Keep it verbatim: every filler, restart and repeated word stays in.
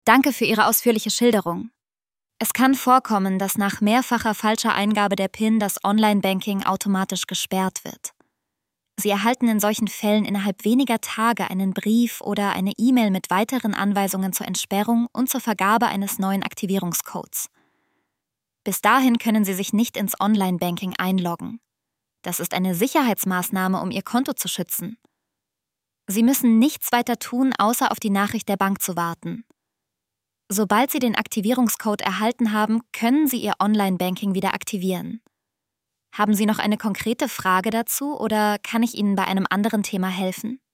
Danke für Ihre ausführliche Schilderung. Es kann vorkommen, dass nach mehrfacher falscher Eingabe der PIN das Online-Banking automatisch gesperrt wird. Sie erhalten in solchen Fällen innerhalb weniger Tage einen Brief oder eine E-Mail mit weiteren Anweisungen zur Entsperrung und zur Vergabe eines neuen Aktivierungscodes. Bis dahin können Sie sich nicht ins Online-Banking einloggen. Das ist eine Sicherheitsmaßnahme, um Ihr Konto zu schützen. Sie müssen nichts weiter tun, außer auf die Nachricht der Bank zu warten. Sobald Sie den Aktivierungscode erhalten haben, können Sie Ihr Online-Banking wieder aktivieren. Haben Sie noch eine konkrete Frage dazu oder kann ich Ihnen bei einem anderen Thema helfen?